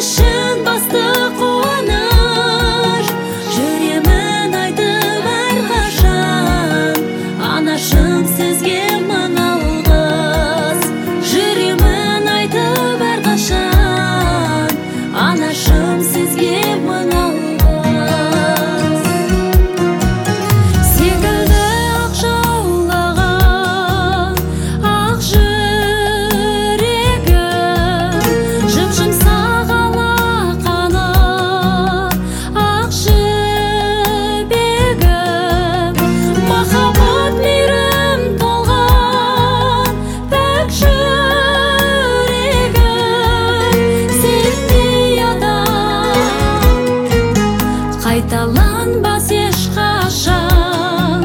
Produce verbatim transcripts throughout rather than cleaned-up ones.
шын басты қуаныш, жүремін айтып әрқашан, анашым сізге мың алғыс. Жүремін айтып әрқашан, анашым сізге мың алғыс. Секілді ақ жаулаған ақ жүрегім, жып-жұмсақ алақаны ақ жібегім, махаббат мейірім толған пәк жүрегім, сендей адам қайталанбас ешқашан,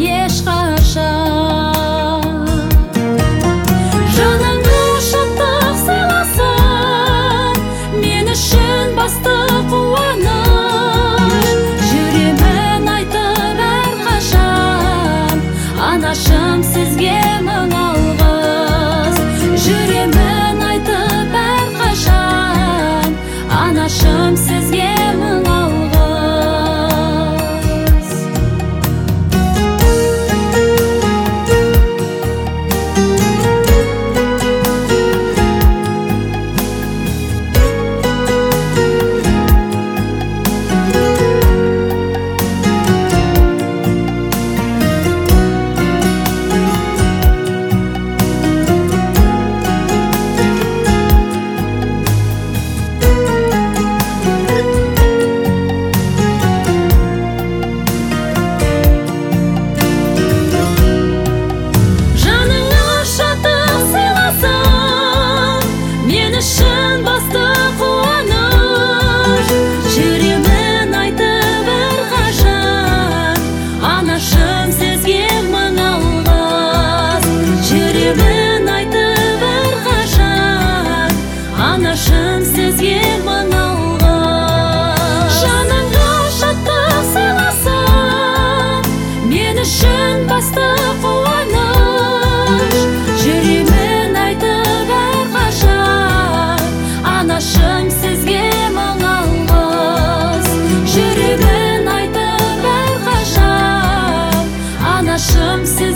ешқашан. Жаныңды шаттық сыйласын, мен үшін басты қуаныш, жүремін айтып әрқашан, анашым сізге мың алғыс. Жүремін айтып әрқашан, анашым сізге мың алғыс. Жаныңа шаттық сыйласын, мен үшін басты қуаныш, жүремін айтып әрқашан, анашым сізге мың алғыс. Жүремін айтып әрқашан, анашым сізге мың алғыс. Жаныңа шаттық сыйласын, мен үшін басты қуаныш, жүремін айтып әрқашан, анашым сізге мың алғыс. Жүремін айтып әрқашан, анашым сізге